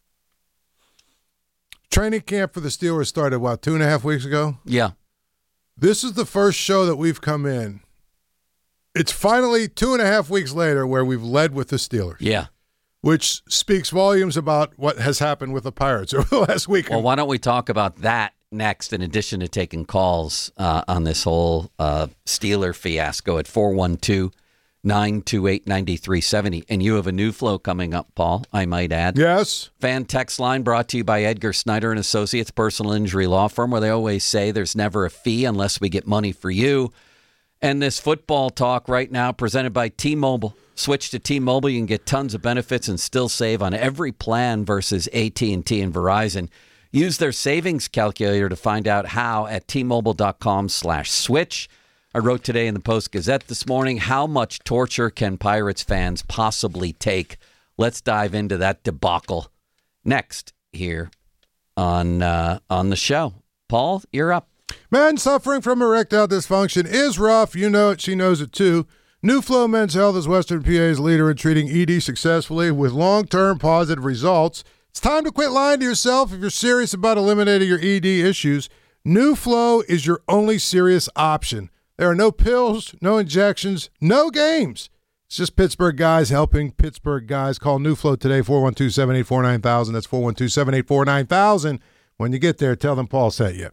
training camp for the Steelers started, what, two and a half weeks ago? Yeah. This is the first show that we've come in. It's finally two and a half weeks later where we've led with the Steelers. Yeah. Which speaks volumes about what has happened with the Pirates over the last week. Well, why don't we talk about that next, in addition to taking calls uh, on this whole uh, Steeler fiasco at four one two, nine two eight, nine three seven zero. And you have a new flow coming up, Paul, I might add. Yes. Fan text line brought to you by Edgar Snyder and Associates, personal injury law firm, where they always say there's never a fee unless we get money for you. And this football talk right now presented by T-Mobile. Switch to T-Mobile. You can get tons of benefits and still save on every plan versus A T and T and Verizon. Use their savings calculator to find out how at T-Mobile dot com slash switch. I wrote today in the Post-Gazette this morning, how much torture can Pirates fans possibly take? Let's dive into that debacle next here on uh, on the show. Paul, you're up. Men suffering from erectile dysfunction is rough. You know it. She knows it, too. New Flow Men's Health is Western P A's leader in treating E D successfully with long-term positive results. It's time to quit lying to yourself if you're serious about eliminating your E D issues. New Flow is your only serious option. There are no pills, no injections, no games. It's just Pittsburgh guys helping Pittsburgh guys. Call New Flow today, four one two, seven eight four, nine thousand. That's four one two, seven eight four, nine thousand. When you get there, tell them Paul sent you.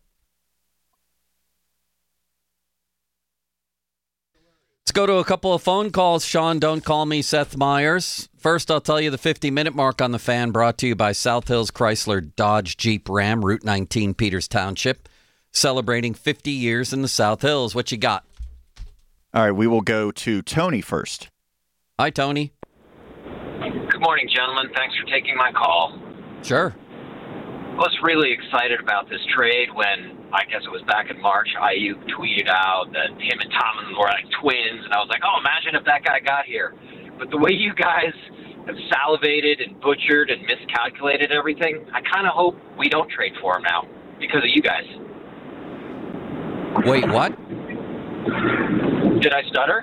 Let's go to a couple of phone calls. Sean, don't call me Seth Meyers. First, I'll tell you the fifty-minute mark on the Fan brought to you by South Hills Chrysler Dodge Jeep Ram, Route nineteen, Peters Township, celebrating fifty years in the South Hills. What you got? All right, we will go to Tony first. Hi, Tony. Good morning, gentlemen. Thanks for taking my call. Sure. I was really excited about this trade when, I guess it was back in March, Ayuk tweeted out that him and Tomlin were like twins, and I was like, oh, imagine if that guy got here. But the way you guys have salivated and butchered and miscalculated everything, I kind of hope we don't trade for him now because of you guys. Wait, what? Did I stutter?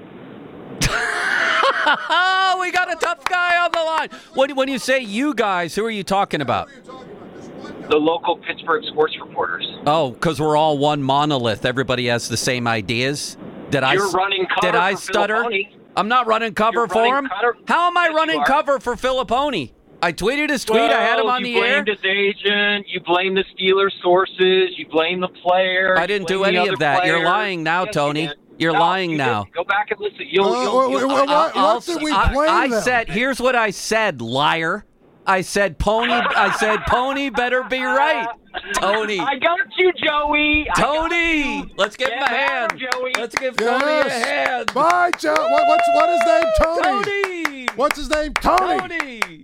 We got a tough guy on the line. When, when you say you guys, who are you talking about? The local Pittsburgh sports reporters. Oh, because we're all one monolith. Everybody has the same ideas. Did I? You're running cover Did I for stutter? Filipponi. I'm not running cover You're for running him. Cutter. How am I Yes, running you are. cover for Filipponi? I tweeted his tweet. Well, I had him on the you air. blamed his agent. You blame the Steelers sources. You blame the player. I you didn't do blame any the of that. player. You're lying now, Yes, Tony. You did. You're No, lying you now. didn't. Go back and listen. You'll, Uh, you'll, what- you'll, what- what- I'll- what did we I, blame I them? said, here's what I said, liar. I said, Pony. I said, Pony better be right. Tony. I got you, Joey. I got Tony. you. Let's give him a Get hand. better, Joey. Let's give Tony a Yes. hand. Bye, Joe. What, what's what his name? Tony. Tony. What's his name? Tony. Tony.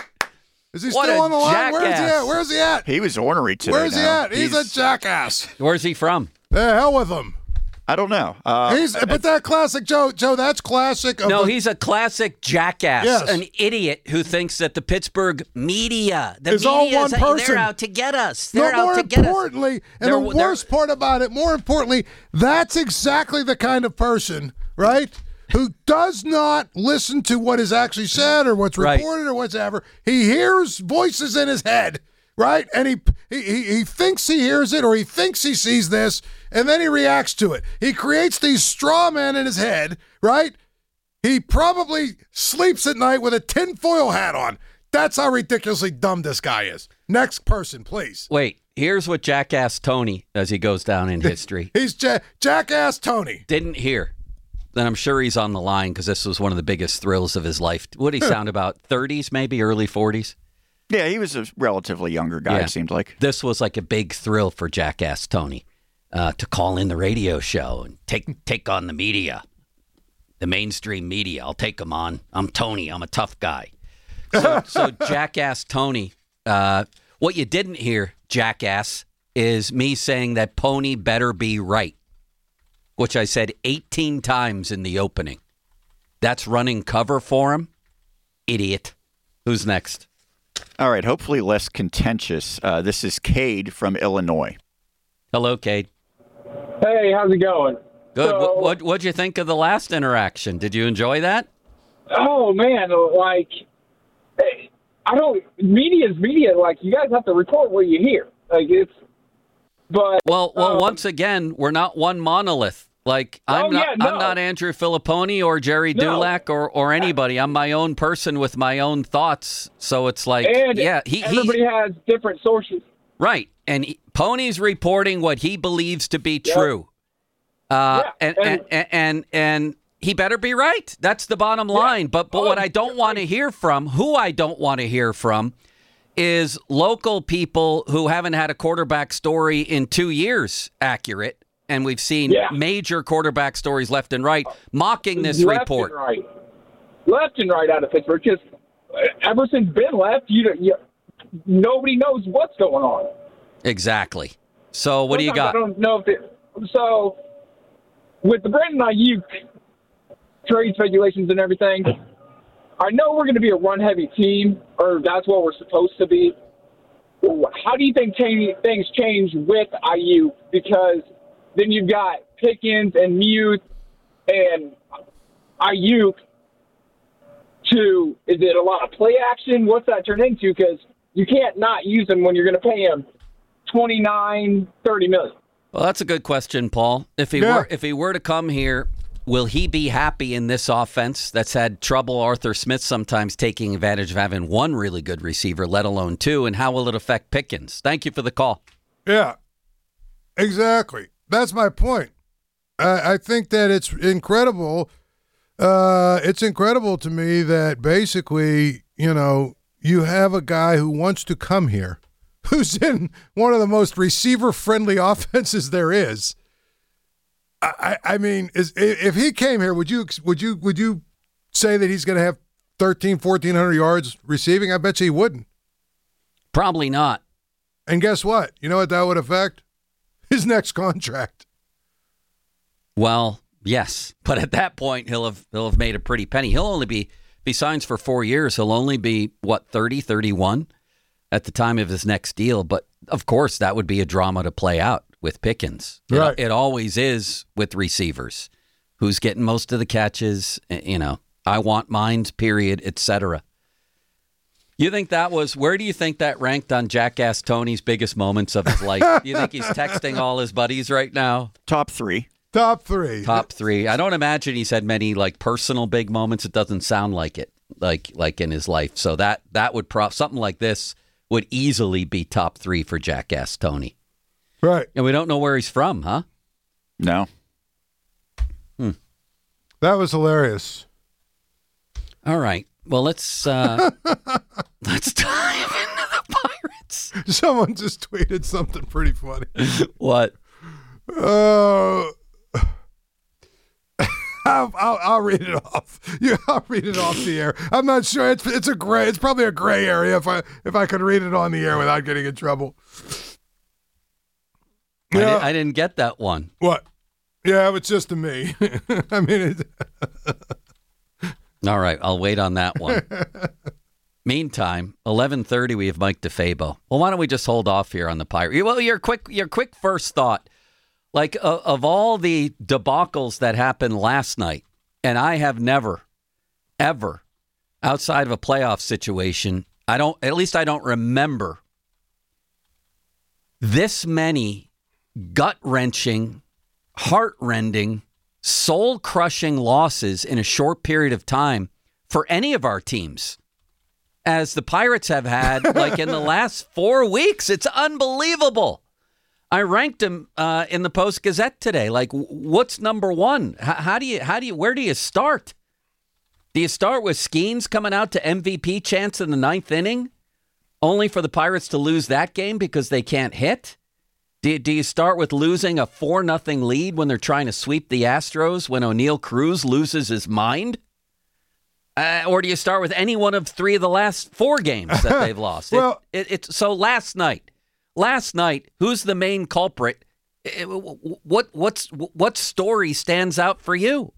Is he What still a on the line? Where's he jackass. at? Where's he at? He was ornery today. Where's he now. at? He's, a jackass. Where's he from? The hell with him. I don't know. Uh, He's but that classic Joe. Joe, that's classic. Of No, the, he's a classic jackass, Yes. an idiot who thinks that the Pittsburgh media, the It's media, all one is, person. they're out to get us. No, They're more out to get us. importantly, and They're- the they're- worst part about it, more importantly, that's exactly the kind of person, right, who does not listen to what is actually said or what's Right. reported or whatever. He hears voices in his head, right, and he, he he he thinks he hears it or he thinks he sees this, and then he reacts to it. He creates these straw men in his head, right? He probably sleeps at night with a tinfoil hat on. That's how ridiculously dumb this guy is. Next person, please. Wait, here's what Jackass Tony, as he goes down in history, He's ja- Jackass Tony. didn't hear. Then I'm sure he's on the line because this was one of the biggest thrills of his life. What did he sound about? thirties, maybe early forties? yeah, he was a relatively younger guy, Yeah. it seemed like. This was like a big thrill for Jackass Tony uh, to call in the radio show and take take on the media, the mainstream media. I'll take them on. I'm Tony. I'm a tough guy. So, so Jackass Tony, uh, what you didn't hear, Jackass, is me saying that Pony better be right, which I said eighteen times in the opening. That's running cover for him. Idiot. Who's next? All right, hopefully less contentious. Uh, this is Cade from Illinois. Hello, Cade. Hey, how's it going? Good. So- what what what'd you think of the last interaction? Did you enjoy that? Oh man, like eh, I don't. Media's media. Like you guys have to report what you hear. Like it's. But Well, well, um, once again, we're not one monolith. Like I'm Oh, not yeah, no. I'm not Andrew Filipponi or Jerry No. Dulac or, or anybody. I'm my own person with my own thoughts. So it's like and yeah, he, everybody he has different sources. right. And he, Pony's reporting what he believes to be true. Uh Yeah, and, and- and, and and and he better be right. That's the bottom line. But but what I don't want to hear from, who I don't want to hear from is local people who haven't had a quarterback story in two years accurate. And we've seen Yeah. major quarterback stories left and right mocking this left report. and right, left and right out of Pittsburgh. Just ever since Ben left, you, don't- you nobody knows what's going on. Exactly. So what do you Sometimes got? I don't know if it. So with the Brandon Ayuk trade speculations and everything, I know we're going to be a run-heavy team, or that's what we're supposed to be. How do you think t- things change with Ayuk? Because then you've got Pickens and Mute and Ayuk to, is it a lot of play action? What's that turn into? Because you can't not use him when you're going to pay him twenty-nine, thirty million. Well, that's a good question, Paul. If he Yeah. were if he were to come here, will he be happy in this offense that's had trouble, Arthur Smith sometimes taking advantage of having one really good receiver, let alone two, and how will it affect Pickens? Thank you for the call. Yeah, exactly. That's my point. I, I think that it's incredible. Uh, it's incredible to me that basically, you know, you have a guy who wants to come here, who's in one of the most receiver-friendly offenses there is. I, I mean, is, if he came here, would you would you would you say that he's going to have thirteen, fourteen hundred yards receiving? I bet you he wouldn't. Probably not. And guess what? You know what that would affect? His next contract. Well, yes, but at that point he'll have he'll have made a pretty penny. He'll only be if he signs for four years. He'll only be what thirty, thirty-one at the time of his next deal. But of course, that would be a drama to play out with Pickens. Right. It, it always is with receivers. Who's getting most of the catches? You know, I want mines, period, et cetera. You think that was, where do you think that ranked on Jackass Tony's biggest moments of his life? Do you think he's texting all his buddies right now? Top three. Top three. Top three. I don't imagine he's had many like personal big moments. It doesn't sound like it, like like in his life. So that that would prop something like this would easily be top three for Jackass Tony. Right. And we don't know where he's from, huh? No. Hmm. That was hilarious. All right. Well, let's uh, let's dive into the Pirates. Someone just tweeted something pretty funny. What? Uh, I'll, I'll, I'll read it off. Yeah, I'll read it off the air. I'm not sure. It's it's a gray. It's probably a gray area if I if I could read it on the air without getting in trouble. I, Yeah. di- I didn't get that one. What? Yeah, it's just to me. I mean, it, All right, I'll wait on that one. Meantime, eleven thirty, we have Mike DeFabo. Well, why don't we just hold off here on the Pirates? Well, your quick, your quick first thought, like uh, of all the debacles that happened last night, and I have never, ever, outside of a playoff situation, I don't, at least I don't remember this many gut-wrenching, heart-rending, soul-crushing losses in a short period of time for any of our teams, as the Pirates have had like in the last four weeks. It's unbelievable. I ranked them uh, in the Post-Gazette today. Like, w- what's number one? H- how do you, how do you, where do you start? Do you start with Skeens coming out to M V P chance in the ninth inning, only for the Pirates to lose that game because they can't hit? Do, do you start with losing a four nothing lead when they're trying to sweep the Astros when O'Neal Cruz loses his mind? Uh, or do you start with any one of three of the last four games that they've lost? Well, it, it, it's so last night, last night, who's the main culprit? It- what what's what story stands out for you?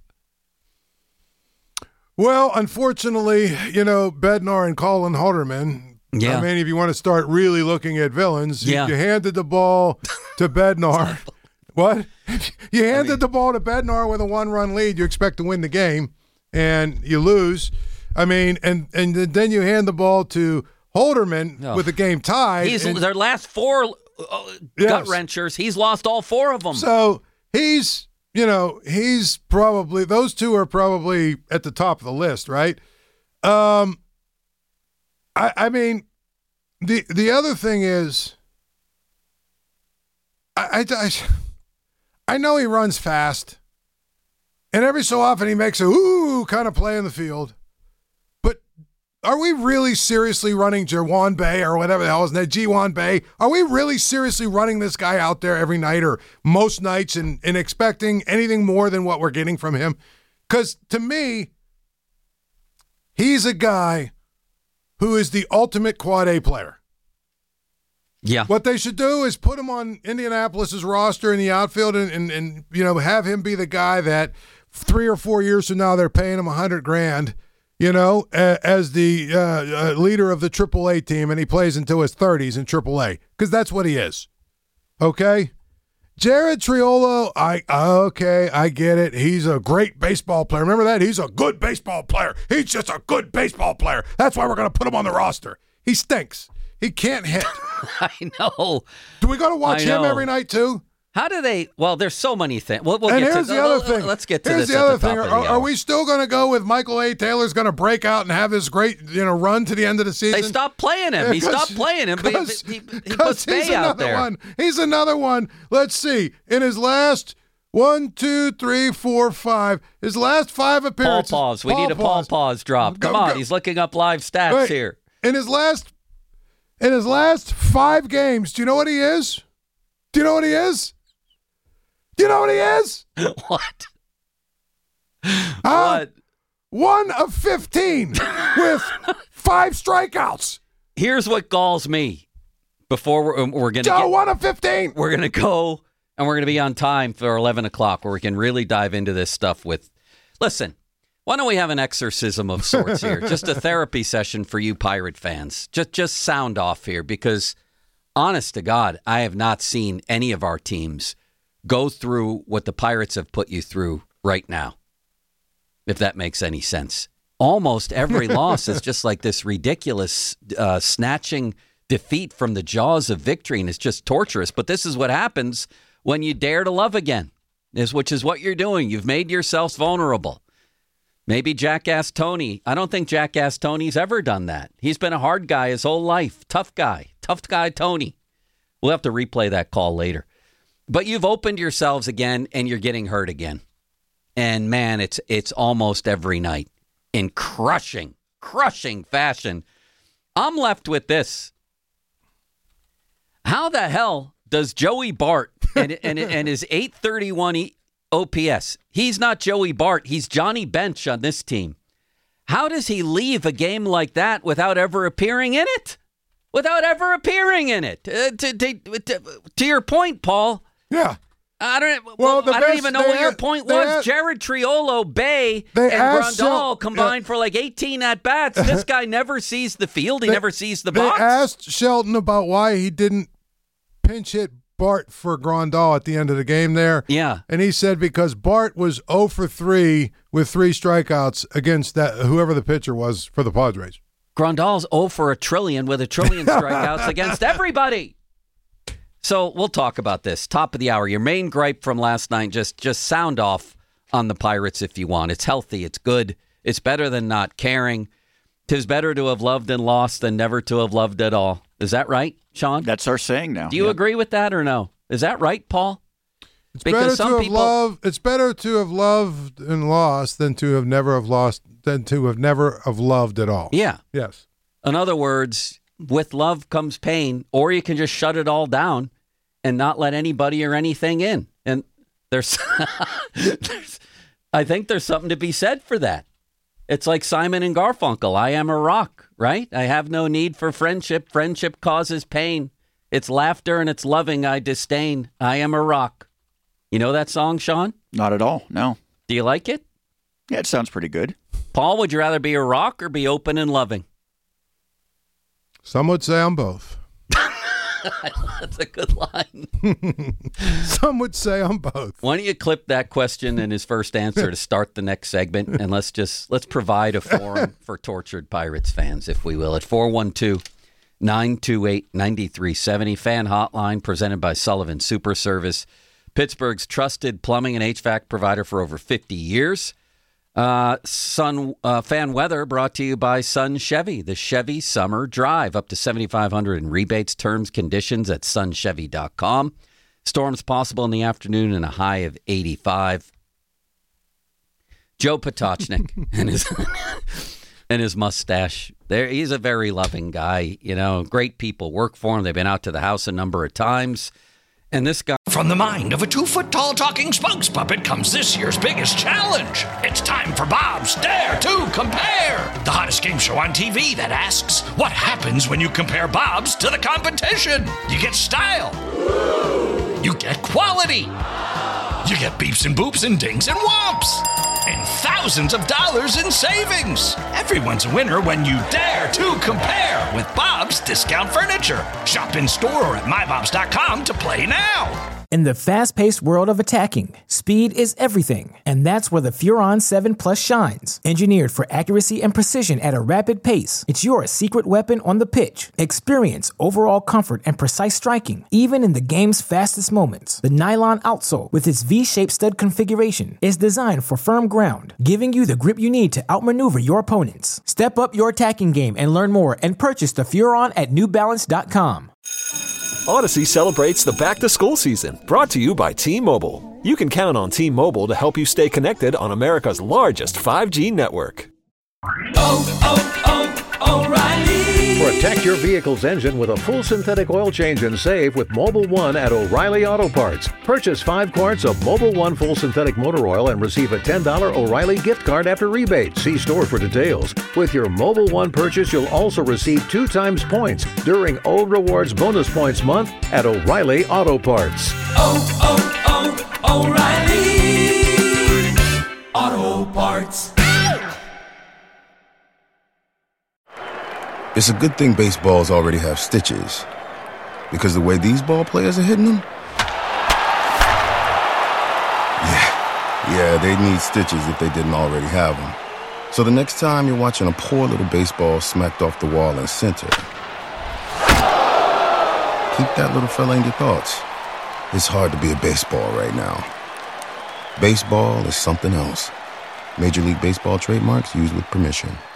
well, unfortunately, you know, Bednar and Colin Halderman. Yeah. I mean, if you want to start really looking at villains, you- Yeah. you, handed the ball to Bednar. What? You handed the ball to Bednar with a one-run lead. You expect to win the game, and you lose. I mean, and and then you hand the ball to Halderman Oh. with the game tied. He's and- their last four uh, Yes. gut wrenchers. He's lost all four of them. So he's, you know, he's probably, those two are probably at the top of the list, right? Um, I, I mean, the the other thing is, I, I, I, I know he runs fast, and every so often he makes a ooh kind of play in the field. But are we really seriously running Jawan Bay or whatever the hell his name, Jiwan Bay? Are we really seriously running this guy out there every night or most nights and, and expecting anything more than what we're getting from him? Because to me, he's a guy who is the ultimate quad A player. Yeah. What they should do is put him on Indianapolis's roster in the outfield and, and, and you know, have him be the guy that three or four years from now they're paying him a hundred grand, you know, as the uh, uh, leader of the triple A team, and he plays until his thirties in triple A, because that's what he is. Okay? Jared Triolo, I okay, I get it. He's a great baseball player. Remember that? He's a good baseball player. He's just a good baseball player. That's why we're going to put him on the roster. He stinks. He can't hit. I know. Do we got to watch I him know. every night too? How do they? Well, there's so many things. We'll, we'll and get here's to the other thing. Let's get to here's this. the other at the thing. top Are, of the are hour. we still going to go with Michael A. Taylor's going to break out and have his great, you know, run to the end of the season? They stopped playing him. He stopped playing him. But he, he, he puts he's Bay out another there. one. He's another one. Let's see. In his last one, two, three, four, five, his last five Paul appearances. pause. We Paul need a Paul pause. pause drop. Come Go, on. go. He's looking up live stats Wait. here. In his last, in his last five games, do you know what he is? Do you know what he is? Do you know what he is? What? Uh, What? One of fifteen with five strikeouts. Here's what galls me. Before we're, um, we're going to Joe, get, one of fifteen. we're going to go and we're going to be on time for eleven o'clock where we can really dive into this stuff with. Listen, why don't we have an exorcism of sorts here? Just a therapy session for you Pirate fans. Just just sound off here, because honest to God, I have not seen any of our teams go through what the Pirates have put you through right now, if that makes any sense. Almost every loss is just like this ridiculous uh, snatching defeat from the jaws of victory, and it's just torturous. But this is what happens when you dare to love again, is which is what you're doing. You've made yourselves vulnerable. Maybe Jackass Tony. I don't think Jackass Tony's ever done that. He's been a hard guy his whole life. Tough guy. Tough guy Tony. We'll have to replay that call later. But you've opened yourselves again, and you're getting hurt again. And, man, it's it's almost every night in crushing, crushing fashion. I'm left with this. How the hell does Joey Bart and, and, and his eight thirty-one O P S, he's not Joey Bart, he's Johnny Bench on this team. How does he leave a game like that without ever appearing in it? Without ever appearing in it? Uh, to, to, to, to your point, Paul. Yeah. I don't. Well, Well, I don't best- even know they what your had- point they was. had- Jared Triolo, Bay, They and asked Grandal Shel- combined for like eighteen at bats. This guy never sees the field. He They- never sees the They box. asked Shelton about why he didn't pinch hit Bart for Grandal at the end of the game there. Yeah. And he said because Bart was oh for three with three strikeouts against that whoever the pitcher was for the Padres. Grandal's oh for a trillion with a trillion strikeouts against everybody. So we'll talk about this. Top of the hour. Your main gripe from last night, just just sound off on the Pirates if you want. It's healthy. It's good. It's better than not caring. 'Tis better to have loved and lost than never to have loved at all. Is that right, Sean? That's our saying now. Do you Yep. agree with that or no? Is that right, Paul? It's Because better some to have people- loved. It's better to have loved and lost than to have never have lost than to have never have loved at all. Yeah. Yes. In other words, with love comes pain, or you can just shut it all down and not let anybody or anything in. And there's, there's I think there's something to be said for that. It's like Simon and Garfunkel. I am a rock, right? I have no need for friendship. Friendship causes pain. It's laughter and it's loving I disdain. I am a rock. You know that song, Sean? Not at all. No. Do you like it? Yeah, it sounds pretty good. Paul, would you rather be a rock or be open and loving? Some would say I'm both. That's a good line. Some would say I'm both. Why don't you clip that question and his first answer to start the next segment, and let's just let's provide a forum for tortured Pirates fans, if we will, at four one two, nine two eight, nine three seven zero. Fan hotline presented by Sullivan Super Service, Pittsburgh's trusted plumbing and H V A C provider for over fifty years. Uh, Sun uh, fan weather brought to you by Sun Chevy, the Chevy Summer Drive, up to seventy-five hundred dollars in rebates, terms, conditions at sun chevy dot com. Storms possible in the afternoon and a high of eighty-five. Joe Potochnik and his and his mustache. There, he's a very loving guy. You know, great people work for him. They've been out to the house a number of times. And this guy... From the mind of a two-foot-tall talking spokes puppet comes this year's biggest challenge. It's time for Bob's Dare to Compare, the hottest game show on T V that asks, what happens when you compare Bobs to the competition? You get style. You get quality. You get beeps and boops and dings and whomps. And thousands of dollars in savings. Everyone's a winner when you dare to compare with Bob's Discount Furniture. Shop in store or at my bobs dot com to play now. In the fast-paced world of attacking, speed is everything, and that's where the Furon seven Plus shines. Engineered for accuracy and precision at a rapid pace, it's your secret weapon on the pitch. Experience overall comfort and precise striking, even in the game's fastest moments. The nylon outsole, with its V-shaped stud configuration, is designed for firm ground, giving you the grip you need to outmaneuver your opponents. Step up your attacking game and learn more and purchase the Furon at new balance dot com. Odyssey celebrates the back-to-school season, brought to you by T-Mobile. You can count on T-Mobile to help you stay connected on America's largest five G network. Oh, oh, oh, O'Reilly! Protect your vehicle's engine with a full synthetic oil change and save with Mobil one at O'Reilly Auto Parts. Purchase five quarts of Mobil one full synthetic motor oil and receive a ten dollars O'Reilly gift card after rebate. See store for details. With your Mobil one purchase, you'll also receive two times points during O Rewards Bonus Points Month at O'Reilly Auto Parts. Oh, oh, oh, O'Reilly Auto Parts. It's a good thing baseballs already have stitches, because the way these ball players are hitting them, yeah, yeah, they'd need stitches if they didn't already have them. So the next time you're watching a poor little baseball smacked off the wall in center, keep that little fella in your thoughts. It's hard to be a baseball right now. Baseball is something else. Major League Baseball trademarks used with permission.